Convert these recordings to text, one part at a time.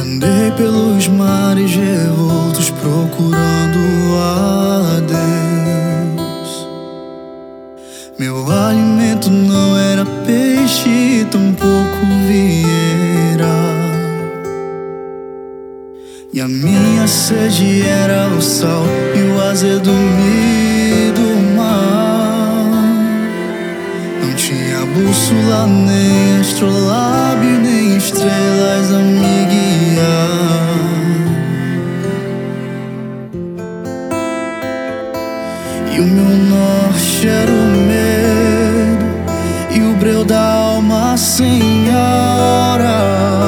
Andei pelos mares revoltos procurando a Deus. Meu alimento não era peixe, tampouco vieira. E a minha sede era o sal e o azedume do mar. Não tinha bússola, nem astrolábio, nem estrelas a me guiar. E o meu norte era o medo e o breu da alma sem hora.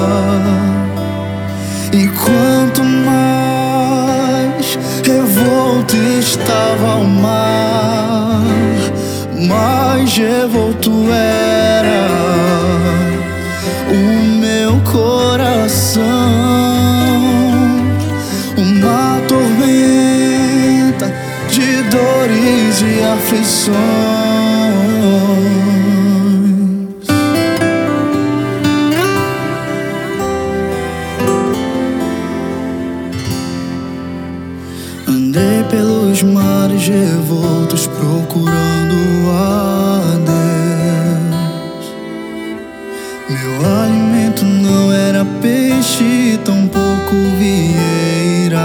E quanto mais revolto estava o mar, mais revolto era o meu coração. Uma tormenta de dores e aflições. Andei pelos mares revoltos procurando a Deus. Meu alimento não era peixe, tampouco vieira.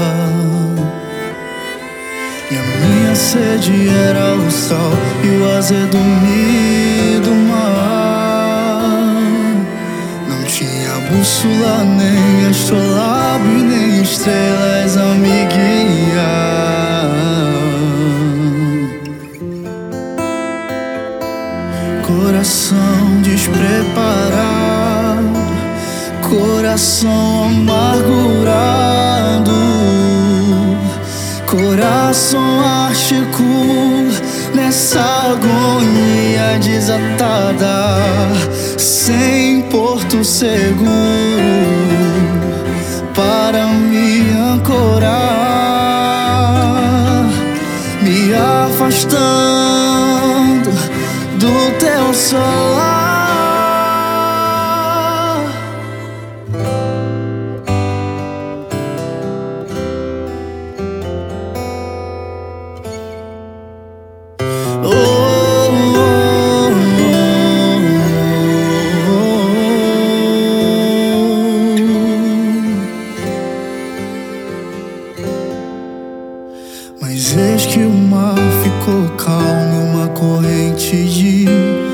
E a minha sede era o sal e o azedume do mar. Não tinha bússola, nem astrolábio, nem estrelas a me guiar. Coração despreparado, coração amargurado, coração ástico nessa agonia desatada, sem porto seguro para me ancorar, me afastando do teu solar. Mas eis que o mar ficou calmo, uma corrente de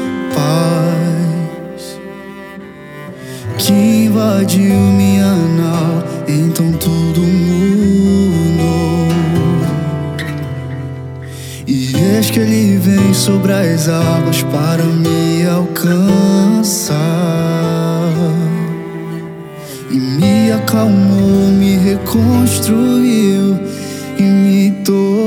paz que invadiu minha nau, então tudo mudou. E eis que ele vem sobre as águas para me alcançar, e me acalmou, me reconstruiu e me tornou